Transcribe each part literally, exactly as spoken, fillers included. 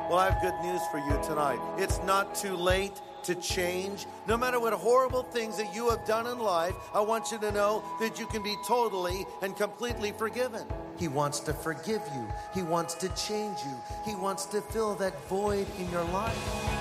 Well, I have good news for you tonight. It's not too late to change. No matter what horrible things that you have done in life, I want you to know that you can be totally and completely forgiven. He wants to forgive you. He wants to change you. He wants to fill that void in your life.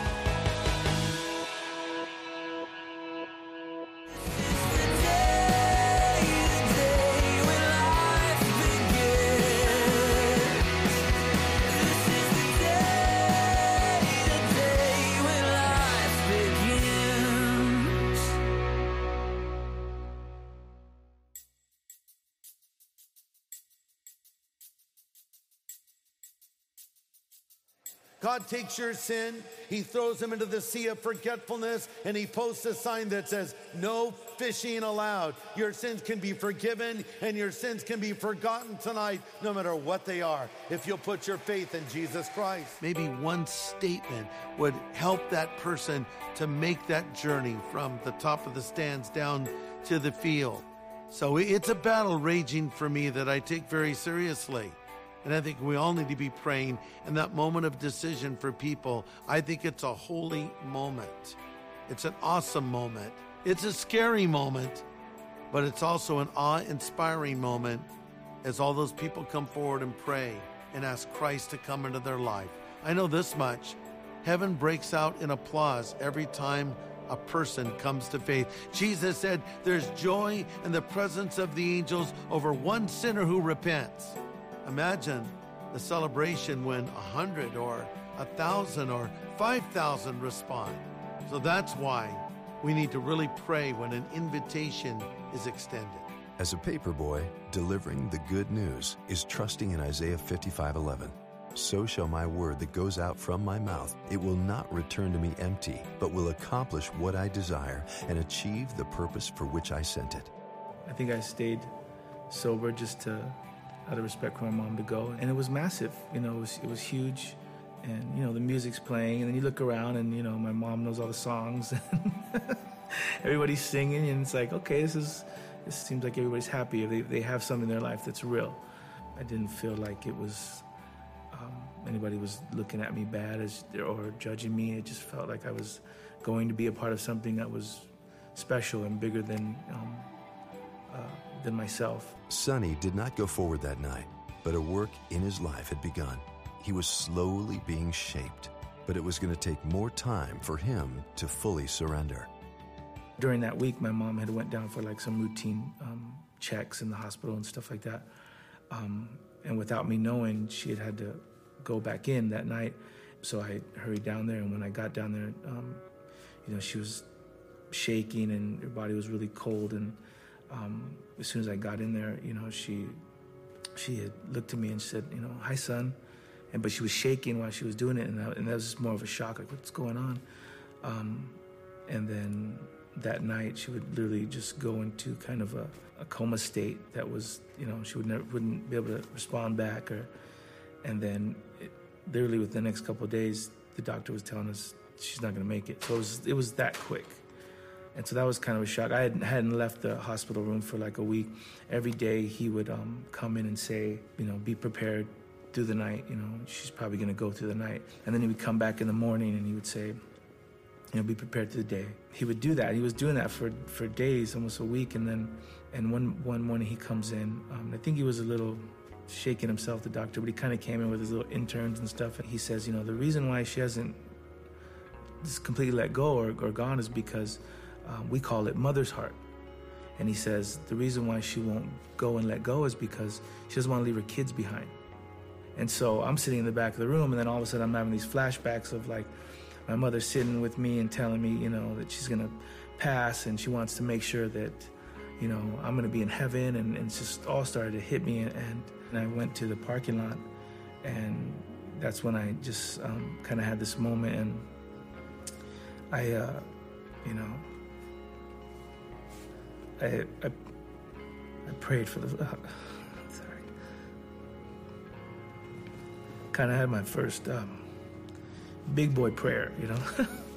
God takes your sin, he throws them into the sea of forgetfulness, and he posts a sign that says, no fishing allowed. Your sins can be forgiven, and your sins can be forgotten tonight, no matter what they are, if you'll put your faith in Jesus Christ. Maybe one statement would help that person to make that journey from the top of the stands down to the field. So it's a battle raging for me that I take very seriously. And I think we all need to be praying in that moment of decision for people. I think it's a holy moment. It's an awesome moment. It's a scary moment, but it's also an awe-inspiring moment as all those people come forward and pray and ask Christ to come into their life. I know this much. Heaven breaks out in applause every time a person comes to faith. Jesus said there's joy in the presence of the angels over one sinner who repents. Imagine the celebration when a hundred or a thousand or five thousand respond. So that's why we need to really pray when an invitation is extended. As a paperboy, delivering the good news is trusting in Isaiah fifty-five eleven. So shall my word that goes out from my mouth, it will not return to me empty, but will accomplish what I desire and achieve the purpose for which I sent it. I think I stayed sober just to out of respect for my mom to go. And it was massive, you know, it was, it was huge. And, you know, the music's playing, and then you look around and, you know, my mom knows all the songs. Everybody's singing, and it's like, okay, this is, this seems like everybody's happy. They, they have something in their life that's real. I didn't feel like it was, um, anybody was looking at me bad as, or judging me. It just felt like I was going to be a part of something that was special and bigger than, um, uh, than myself. Sonny did not go forward that night, but a work in his life had begun. He was slowly being shaped, but it was going to take more time for him to fully surrender. During that week, my mom had went down for like some routine um, checks in the hospital and stuff like that. Um, and without me knowing, she had had to go back in that night. So I hurried down there, and when I got down there, um, you know, she was shaking and her body was really cold. And Um, as soon as I got in there, you know, she she had looked at me and said, you know, hi, son. And but she was shaking while she was doing it, and that, and that was just more of a shock, like, what's going on? Um, and then that night, she would literally just go into kind of a, a coma state that was, you know, she would never wouldn't be able to respond back. Or, and then it, literally within the next couple of days, the doctor was telling us she's not going to make it. So it was it was that quick. And so that was kind of a shock. I hadn't, hadn't left the hospital room for like a week. Every day he would um, come in and say, you know, be prepared through the night. You know, she's probably going to go through the night. And then he would come back in the morning and he would say, you know, be prepared through the day. He would do that. He was doing that for, for days, almost a week. And then and one, one morning he comes in. Um, I think he was a little shaking himself, the doctor, but he kind of came in with his little interns and stuff. And he says, you know, the reason why she hasn't just completely let go or, or gone is because Um, we call it mother's heart. And he says the reason why she won't go and let go is because she doesn't want to leave her kids behind. And so I'm sitting in the back of the room, and then all of a sudden I'm having these flashbacks of like my mother sitting with me and telling me, you know, that she's going to pass and she wants to make sure that, you know, I'm going to be in heaven. And, and it's just all started to hit me. And, and I went to the parking lot, and that's when I just um, kind of had this moment. And I, uh, you know, I, I I prayed for the uh, sorry. Kind of had my first um, big boy prayer, you know.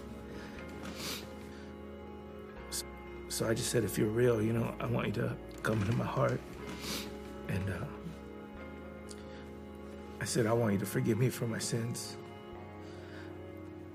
so, so I just said, if you're real, you know, I want you to come into my heart, and uh, I said, I want you to forgive me for my sins.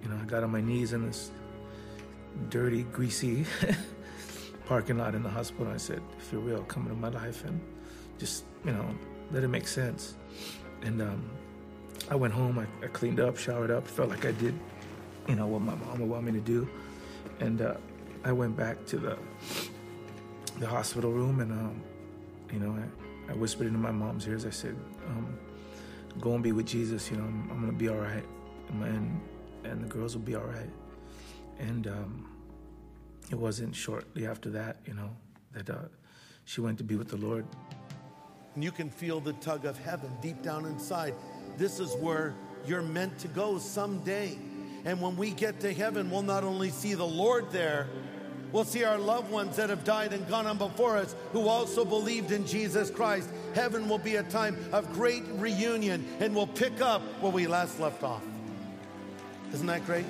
You know, I got on my knees in this dirty, greasy parking lot in the hospital. And I said, if you're real, come into my life and just, you know, let it make sense. And um, I went home, I, I cleaned up, showered up, felt like I did, you know, what my mom would want me to do. And uh, I went back to the the hospital room and, um, you know, I, I whispered into my mom's ears. I said, um, go and be with Jesus, you know, I'm, I'm going to be all right. And, and the girls will be all right. And um, it wasn't shortly after that, you know, that uh, she went to be with the Lord. And you can feel the tug of heaven deep down inside. This is where you're meant to go someday. And when we get to heaven, we'll not only see the Lord there, we'll see our loved ones that have died and gone on before us who also believed in Jesus Christ. Heaven will be a time of great reunion, and we'll pick up where we last left off. Isn't that great?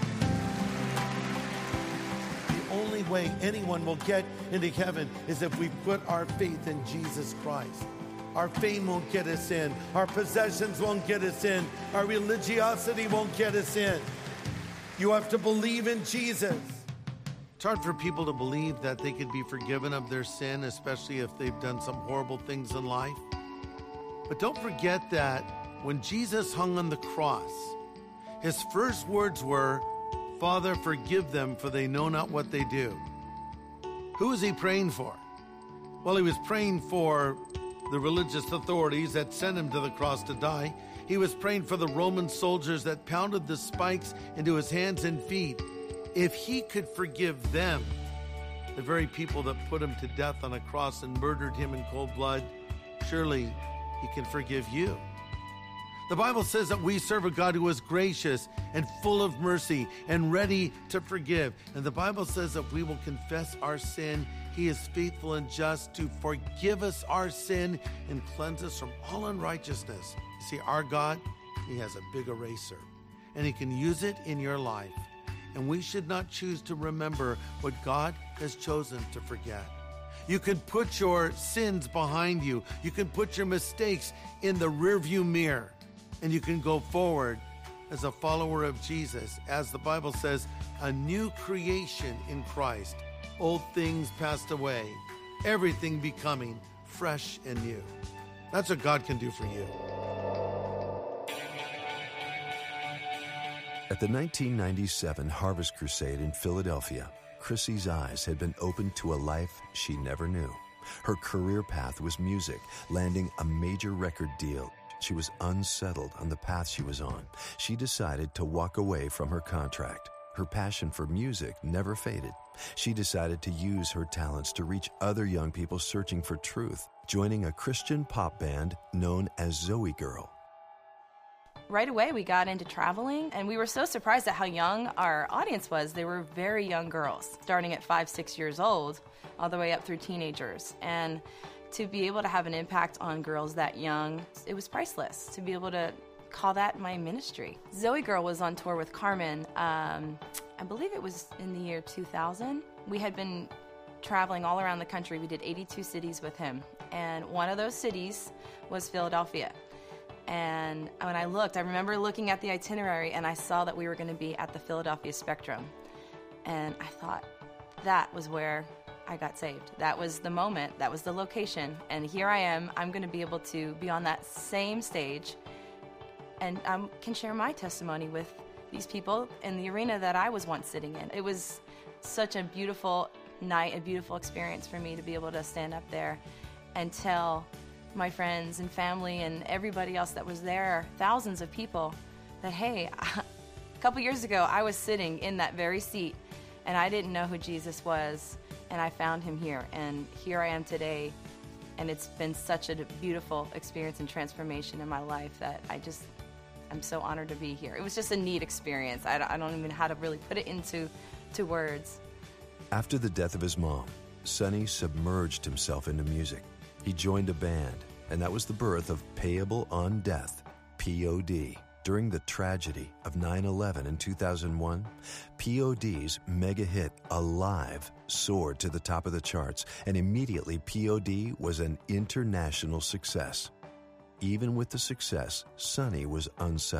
The only way anyone will get into heaven is if we put our faith in Jesus Christ. Our fame won't get us in. Our possessions won't get us in. Our religiosity won't get us in. You have to believe in Jesus. It's hard for people to believe that they could be forgiven of their sin, especially if they've done some horrible things in life. But don't forget that when Jesus hung on the cross, his first words were, Father, forgive them, for they know not what they do. Who was he praying for? Well, he was praying for the religious authorities that sent him to the cross to die. He was praying for the Roman soldiers that pounded the spikes into his hands and feet. If he could forgive them, the very people that put him to death on a cross and murdered him in cold blood, surely he can forgive you. The Bible says that we serve a God who is gracious and full of mercy and ready to forgive. And the Bible says that we will confess our sin. He is faithful and just to forgive us our sin and cleanse us from all unrighteousness. You see, our God, he has a big eraser, and he can use it in your life. And we should not choose to remember what God has chosen to forget. You can put your sins behind you. You can put your mistakes in the rearview mirror. And you can go forward as a follower of Jesus. As the Bible says, a new creation in Christ. Old things passed away. Everything becoming fresh and new. That's what God can do for you. At the nineteen ninety-seven Harvest Crusade in Philadelphia, Chrissy's eyes had been opened to a life she never knew. Her career path was music, landing a major record deal. She was unsettled on the path she was on. She decided to walk away from her contract. Her passion for music never faded. She decided to use her talents to reach other young people searching for truth, joining a Christian pop band known as Zoe Girl. Right away, we got into traveling, and we were so surprised at how young our audience was. They were very young girls, starting at five, six years old, all the way up through teenagers. And to be able to have an impact on girls that young, it was priceless. To be able to call that my ministry. Zoe Girl was on tour with Carmen, um, I believe it was in the year two thousand. We had been traveling all around the country. We did eighty-two cities with him, and one of those cities was Philadelphia. And when I looked, I remember looking at the itinerary, and I saw that we were going to be at the Philadelphia Spectrum. And I thought, that was where I got saved. That was the moment. That was the location. And here I am. I'm going to be able to be on that same stage, and I um, can share my testimony with these people in the arena that I was once sitting in. It was such a beautiful night, a beautiful experience for me to be able to stand up there and tell my friends and family and everybody else that was there, thousands of people, that, hey, a couple years ago, I was sitting in that very seat, and I didn't know who Jesus was, and I found him here, and here I am today, and it's been such a beautiful experience and transformation in my life that I just, I'm so honored to be here. It was just a neat experience. I don't, I don't even know how to really put it into to words. After the death of his mom, Sonny submerged himself into music. He joined a band, and that was the birth of Payable on Death, P O D. During the tragedy of nine eleven in two thousand one, P O D's mega hit Alive soared to the top of the charts, and immediately P O D was an international success. Even with the success, Sonny was unsettled.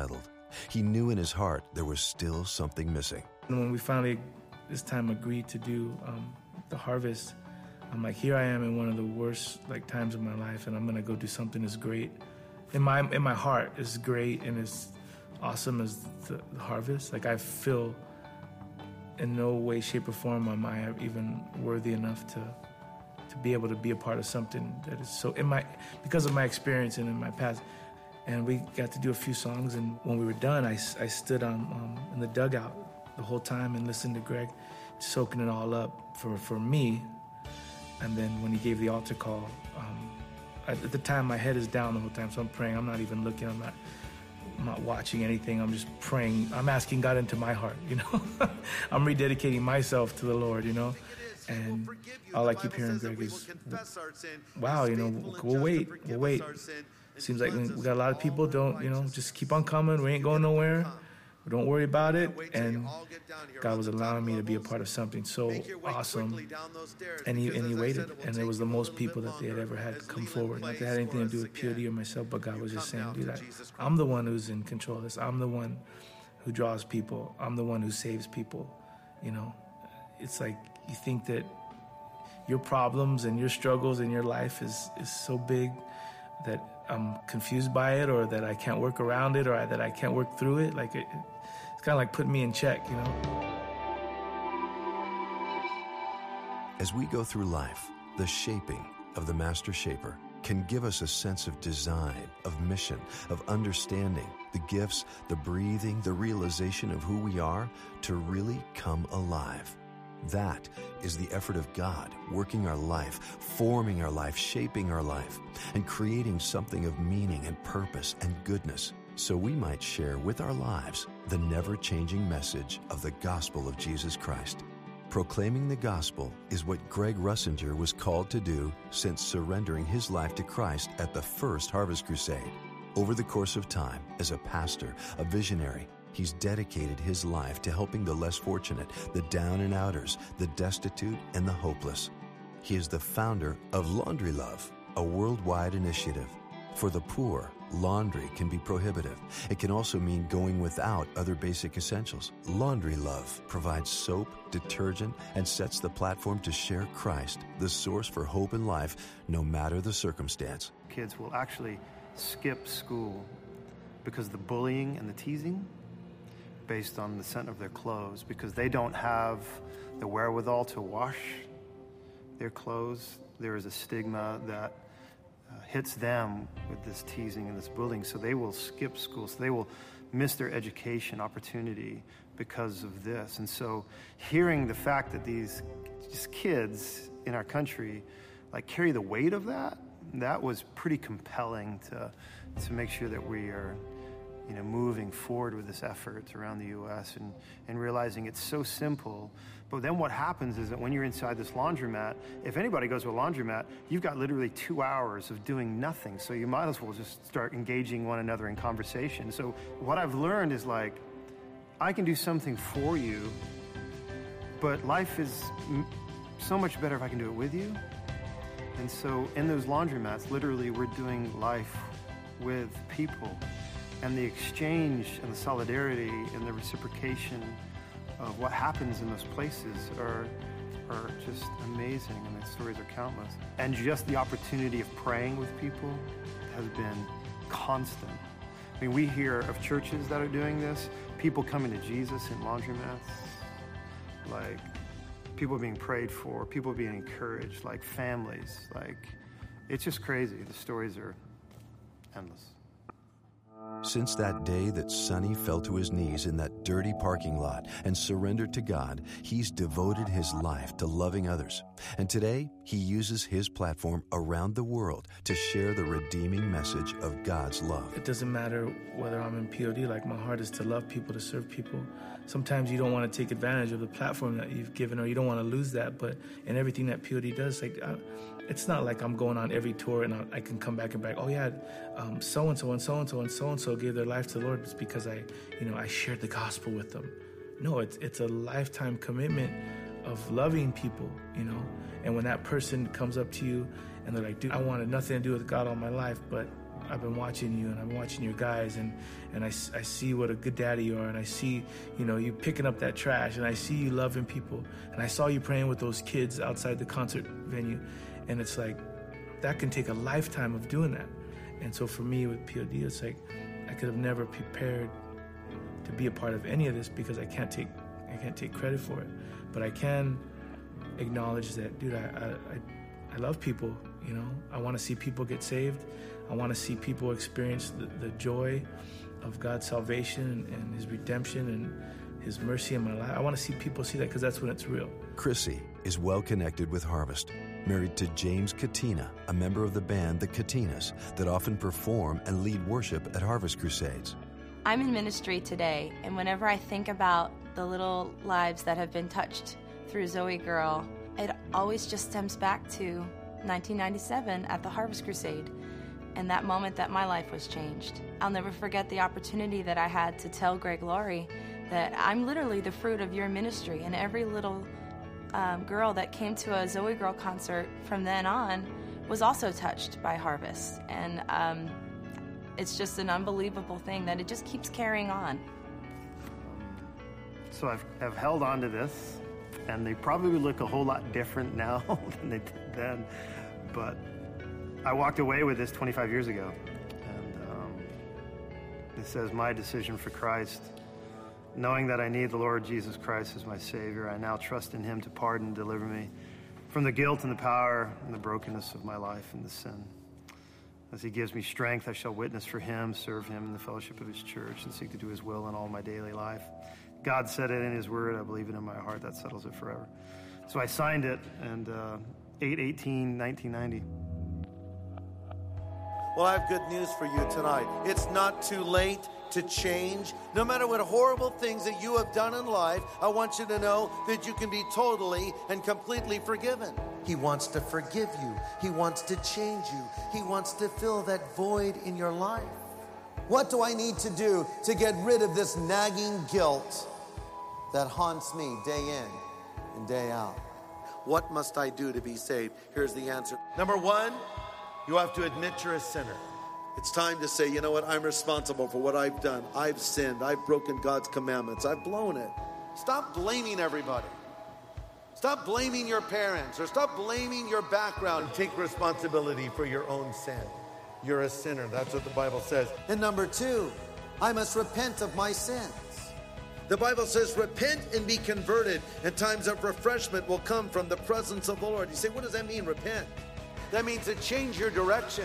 He knew in his heart there was still something missing. And when we finally, this time, agreed to do um, the harvest, I'm like, here I am in one of the worst like times of my life, and I'm gonna go do something that's great. In my in my heart, it's great and it's awesome as the, the harvest. Like I feel, in no way, shape, or form am I even worthy enough to to be able to be a part of something that is so in my because of my experience and in my past. And we got to do a few songs, and when we were done, I, I stood on um, in the dugout the whole time and listened to Greg, soaking it all up for, for me. And then when he gave the altar call, um, at the time my head is down the whole time, so I'm praying. I'm not even looking. I'm not, I'm not watching anything. I'm just praying. I'm asking God into my heart, you know. I'm rededicating myself to the Lord, you know. And all I keep hearing, Greg, is, wow, you know, we'll wait, we'll wait. Seems like we got a lot of people, don't, you know, just keep on coming. We ain't going nowhere. Don't worry about it. And God was allowing me to be a part of something so awesome. And he, and he waited. And there was the most people that they had ever had come forward. Not that had anything to do with P O D or myself, but God was just saying, dude, I, I'm the one who's in control of this. I'm the one who draws people. I'm the one who saves people. You know, it's like you think that your problems and your struggles in your life is, is so big that I'm confused by it, or that I can't work around it, or that I can't work through it. Like it, it's kind of like putting me in check, you know? As we go through life, the shaping of the Master Shaper can give us a sense of design, of mission, of understanding, the gifts, the breathing, the realization of who we are to really come alive. That is the effort of God working our life, forming our life, shaping our life, and creating something of meaning and purpose and goodness, so we might share with our lives the never-changing message of the gospel of Jesus Christ. Proclaiming the gospel is what Greg Russinger was called to do since surrendering his life to Christ at the first Harvest Crusade. Over the course of time, as a pastor, a visionary, he's dedicated his life to helping the less fortunate, the down and outers, the destitute, and the hopeless. He is the founder of Laundry Love, a worldwide initiative. For the poor, laundry can be prohibitive. It can also mean going without other basic essentials. Laundry Love provides soap, detergent, and sets the platform to share Christ, the source for hope in life, no matter the circumstance. Kids will actually skip school because of the bullying and the teasing, based on the scent of their clothes, because they don't have the wherewithal to wash their clothes. There is a stigma that uh, hits them with this teasing and this bullying, so they will skip school, so they will miss their education opportunity because of this. And so hearing the fact that these just kids in our country like carry the weight of that, that was pretty compelling to to make sure that we are, you know, moving forward with this effort around the U S and, and realizing it's so simple. But then what happens is that when you're inside this laundromat, if anybody goes to a laundromat, you've got literally two hours of doing nothing. So you might as well just start engaging one another in conversation. So what I've learned is like, I can do something for you, but life is m- so much better if I can do it with you. And so in those laundromats, literally we're doing life with people. And the exchange and the solidarity and the reciprocation of what happens in those places are, are just amazing. I mean, the stories are countless. And just the opportunity of praying with people has been constant. I mean, we hear of churches that are doing this, people coming to Jesus in laundromats, like people being prayed for, people being encouraged, like families. Like, it's just crazy. The stories are endless. Since that day that Sonny fell to his knees in that dirty parking lot and surrendered to God, he's devoted his life to loving others. And today, he uses his platform around the world to share the redeeming message of God's love. It doesn't matter whether I'm in P O D, like my heart is to love people, to serve people. Sometimes you don't want to take advantage of the platform that you've given, or you don't want to lose that, but in everything that P O D does, like, I, it's not like I'm going on every tour and I, I can come back and back, oh yeah, um, so-and-so and so-and-so and so-and-so gave their life to the Lord. It's because I, you know, I shared the gospel with them. No, it's it's a lifetime commitment of loving people, you know. And when that person comes up to you and they're like, dude, I wanted nothing to do with God all my life, but I've been watching you and I'm watching your guys, and, and I, I see what a good daddy you are, and I see, you know, you picking up that trash, and I see you loving people, and I saw you praying with those kids outside the concert venue, and it's like, that can take a lifetime of doing that. And so for me with P O D, it's like, I could have never prepared to be a part of any of this because I can't take, I can't take credit for it, but I can acknowledge that, dude, I, I, I love people, you know, I want to see people get saved. I want to see people experience the, the joy of God's salvation and, and his redemption and his mercy in my life. I want to see people see that because that's when it's real. Chrissy is well connected with Harvest, married to James Katina, a member of the band The Katinas that often perform and lead worship at Harvest Crusades. I'm in ministry today, and whenever I think about the little lives that have been touched through Zoe Girl, it always just stems back to nineteen ninety-seven at the Harvest Crusade, and that moment that my life was changed. I'll never forget the opportunity that I had to tell Greg Laurie that I'm literally the fruit of your ministry, and every little um, girl that came to a Zoe Girl concert from then on was also touched by Harvest. And um, it's just an unbelievable thing that it just keeps carrying on. So I've, I've held on to this, and they probably look a whole lot different now than they did then, but I walked away with this twenty-five years ago, and um, it says, my decision for Christ, knowing that I need the Lord Jesus Christ as my Savior, I now trust in him to pardon and deliver me from the guilt and the power and the brokenness of my life and the sin. As he gives me strength, I shall witness for him, serve him in the fellowship of his church, and seek to do his will in all my daily life. God said it in his word. I believe it in my heart. That settles it forever. So I signed it, and uh, eight eighteen nineteen ninety. Well, I have good news for you tonight. It's not too late to change. No matter what horrible things that you have done in life, I want you to know that you can be totally and completely forgiven. He wants to forgive you. He wants to change you. He wants to fill that void in your life. What do I need to do to get rid of this nagging guilt that haunts me day in and day out? What must I do to be saved? Here's the answer. Number one, you have to admit you're a sinner. It's time to say, you know what, I'm responsible for what I've done. I've sinned. I've broken God's commandments. I've blown it. Stop blaming everybody. Stop blaming your parents or stop blaming your background. Take responsibility for your own sin. You're a sinner. That's what the Bible says. And number two, I must repent of my sins. The Bible says, repent and be converted, and times of refreshment will come from the presence of the Lord. You say, what does that mean, repent? That means to change your direction.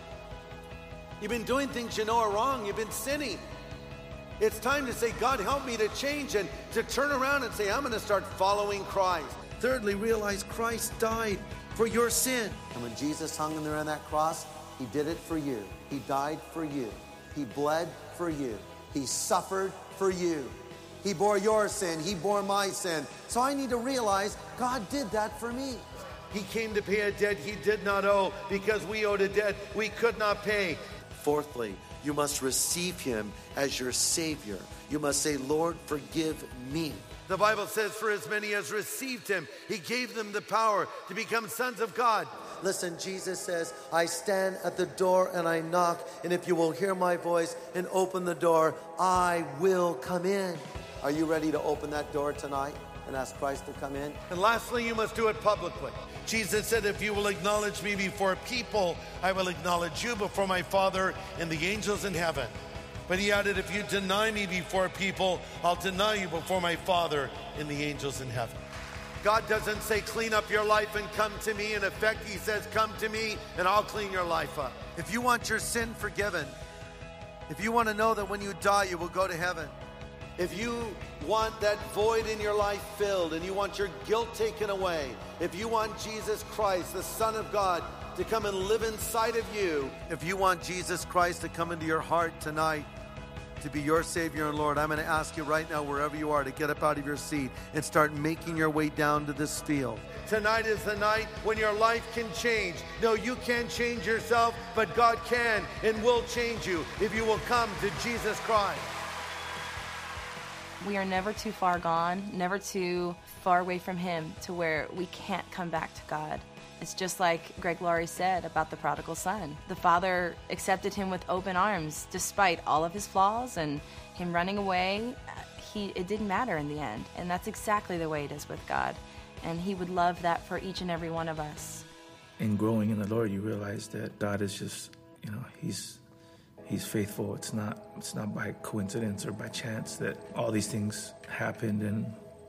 You've been doing things you know are wrong. You've been sinning. It's time to say, God, help me to change and to turn around and say, I'm going to start following Christ. Thirdly, realize Christ died for your sin. And when Jesus hung there on that cross, he did it for you. He died for you. He bled for you. He suffered for you. He bore your sin. He bore my sin. So I need to realize God did that for me. He came to pay a debt he did not owe because we owed a debt we could not pay. Fourthly, you must receive him as your Savior. You must say, Lord, forgive me. The Bible says, for as many as received him, he gave them the power to become sons of God. Listen, Jesus says, I stand at the door and I knock, and if you will hear my voice and open the door, I will come in. Are you ready to open that door tonight and ask Christ to come in? And lastly, you must do it publicly. Jesus said, if you will acknowledge me before people, I will acknowledge you before my Father and the angels in heaven. But he added, if you deny me before people, I'll deny you before my Father and the angels in heaven. God doesn't say, clean up your life and come to me. In effect, he says, come to me and I'll clean your life up. If you want your sin forgiven, if you want to know that when you die, you will go to heaven, if you want that void in your life filled and you want your guilt taken away, if you want Jesus Christ, the Son of God, to come and live inside of you, if you want Jesus Christ to come into your heart tonight, to be your Savior and Lord, I'm going to ask you right now, wherever you are, to get up out of your seat and start making your way down to this field. Tonight is the night when your life can change. No, you can't change yourself, but God can and will change you if you will come to Jesus Christ. We are never too far gone, never too far away from him to where we can't come back to God. It's just like Greg Laurie said about the prodigal son. The father accepted him with open arms despite all of his flaws and him running away. He, it didn't matter in the end. And that's exactly the way it is with God. And he would love that for each and every one of us. In growing in the Lord, you realize that God is just, you know, he's he's faithful. It's not it's not by coincidence or by chance that all these things happened, and,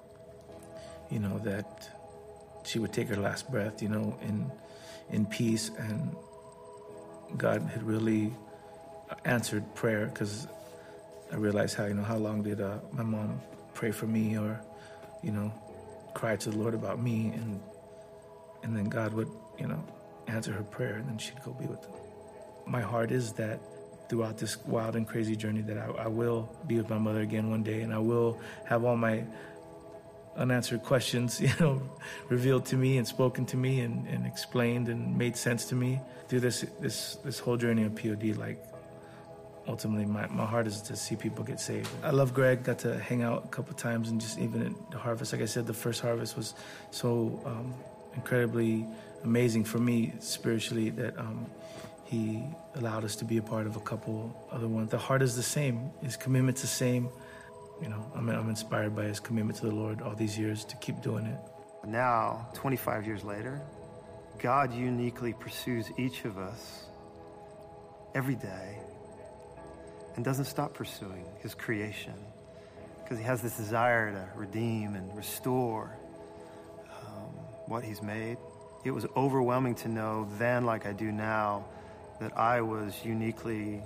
you know, that she would take her last breath, you know, in in peace. And God had really answered prayer, because I realized how, you know, how long did uh, my mom pray for me, or, you know, cry to the Lord about me, and and then God would, you know, answer her prayer, and then she'd go be with them. My heart is that throughout this wild and crazy journey that I, I will be with my mother again one day, and I will have all my unanswered questions, you know, revealed to me and spoken to me and, and explained and made sense to me through this this this whole journey of P O D. Like, ultimately, my, my heart is to see people get saved. I love Greg. Got to hang out a couple times, and just even at the harvest, like I said, the first harvest was so um, incredibly amazing for me spiritually that um, he allowed us to be a part of a couple other ones. The heart is the same. His commitment's the same. You know, I'm, I'm inspired by his commitment to the Lord all these years to keep doing it. Now, twenty-five years later, God uniquely pursues each of us every day and doesn't stop pursuing his creation, because he has this desire to redeem and restore um, what he's made. It was overwhelming to know then, like I do now, that I was uniquely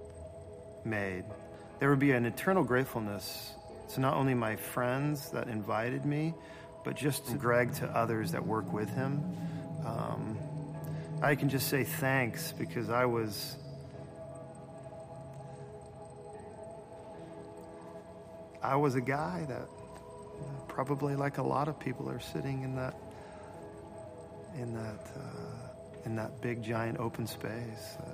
made. There would be an eternal gratefulness to not only my friends that invited me, but just to Greg, to others that work with him. Um, I can just say thanks, because I was I was a guy that, you know, probably like a lot of people are sitting in that in that uh, in that big giant open space that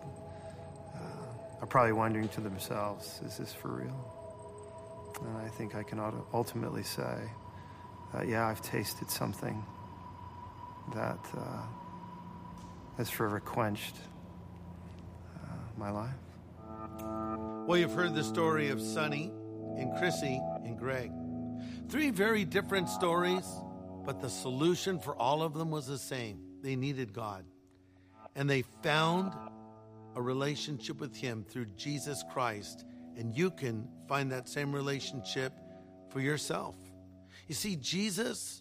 uh, are probably wondering to themselves, is this for real? And I think I can ultimately say that, yeah, I've tasted something that uh, has forever quenched uh, my life. Well, you've heard the story of Sonny and Chrissy and Greg. Three very different stories, but the solution for all of them was the same. They needed God. And they found a relationship with him through Jesus Christ. And you can find that same relationship for yourself. You see, Jesus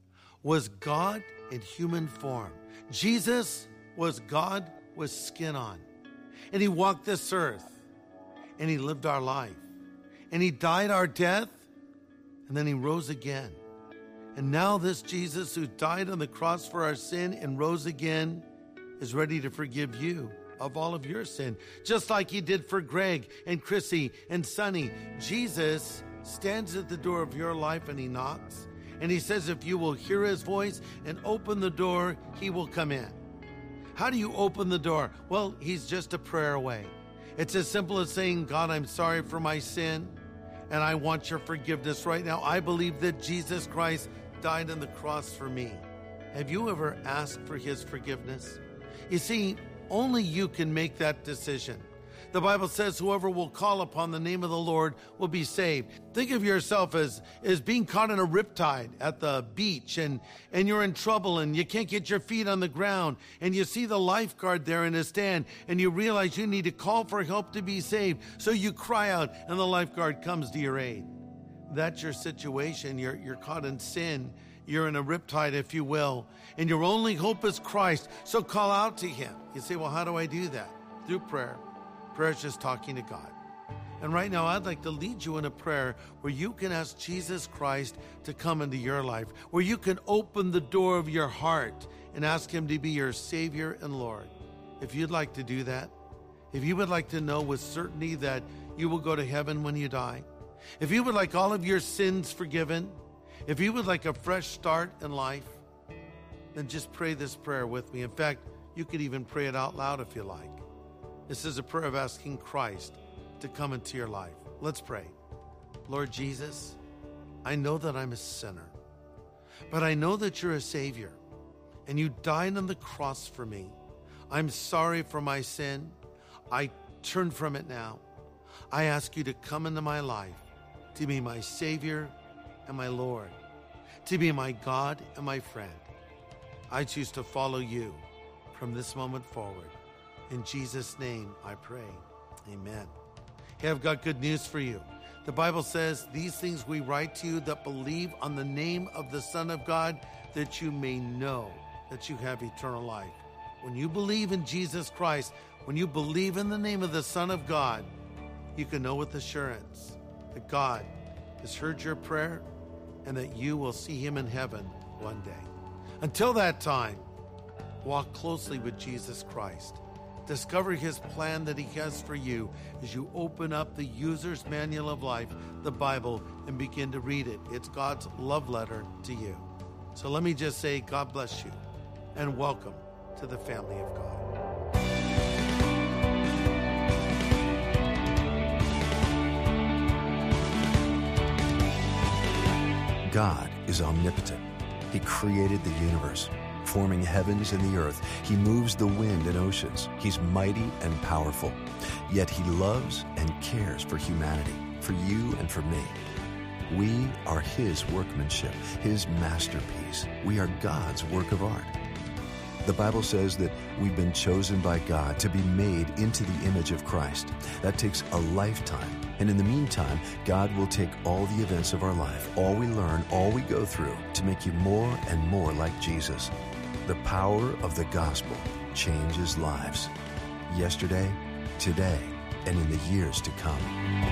was God in human form. Jesus was God with skin on. And he walked this earth. And he lived our life. And he died our death. And then he rose again. And now this Jesus who died on the cross for our sin and rose again is ready to forgive you of all of your sin, just like he did for Greg and Chrissy and Sonny. Jesus stands at the door of your life and he knocks. And he says, if you will hear his voice and open the door, he will come in. How do you open the door? Well, he's just a prayer away. It's as simple as saying, God, I'm sorry for my sin, and I want your forgiveness right now. I believe that Jesus Christ died on the cross for me. Have you ever asked for his forgiveness? You see, only you can make that decision. The Bible says whoever will call upon the name of the Lord will be saved. Think of yourself as, as being caught in a riptide at the beach, and, and you're in trouble and you can't get your feet on the ground, and you see the lifeguard there in his stand, and you realize you need to call for help to be saved. So you cry out and the lifeguard comes to your aid. That's your situation. You're, you're caught in sin. You're in a riptide, if you will, and your only hope is Christ. So call out to him. You say, well, how do I do that? Through prayer. Prayer is just talking to God. And right now, I'd like to lead you in a prayer where you can ask Jesus Christ to come into your life, where you can open the door of your heart and ask him to be your Savior and Lord. If you'd like to do that, if you would like to know with certainty that you will go to heaven when you die, if you would like all of your sins forgiven, if you would like a fresh start in life, then just pray this prayer with me. In fact, you could even pray it out loud if you like. This is a prayer of asking Christ to come into your life. Let's pray. Lord Jesus, I know that I'm a sinner, but I know that you're a Savior. and you died on the cross for me. I'm sorry for my sin. I turn from it now. I ask you to come into my life, to be my Savior and my Lord, to be my God and my friend. I choose to follow you from this moment forward. In Jesus' name I pray. Amen. Hey, I've got good news for you. The Bible says, these things we write to you that believe on the name of the Son of God, that you may know that you have eternal life. When you believe in Jesus Christ, when you believe in the name of the Son of God, you can know with assurance that God has heard your prayer and that you will see him in heaven one day. Until that time, walk closely with Jesus Christ. Discover his plan that he has for you as you open up the user's manual of life, the Bible, and begin to read it. It's God's love letter to you. So let me just say, God bless you and welcome to the family of God. God is omnipotent. He created the universe, forming heavens and the earth. He moves the wind and oceans. He's mighty and powerful. Yet he loves and cares for humanity, for you and for me. We are his workmanship, his masterpiece. We are God's work of art. The Bible says that we've been chosen by God to be made into the image of Christ. That takes a lifetime. And in the meantime, God will take all the events of our life, all we learn, all we go through, to make you more and more like Jesus. The power of the gospel changes lives. Yesterday, today, and in the years to come.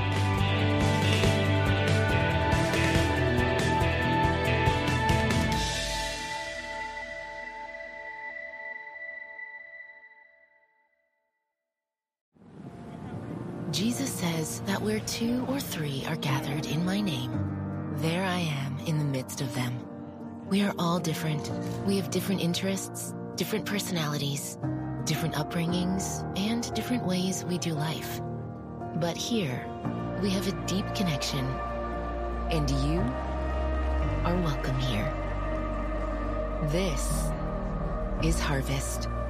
Jesus says that where two or three are gathered in my name, there I am in the midst of them. We are all different. We have different interests, different personalities, different upbringings, and different ways we do life. But here, we have a deep connection, and you are welcome here. This is Harvest.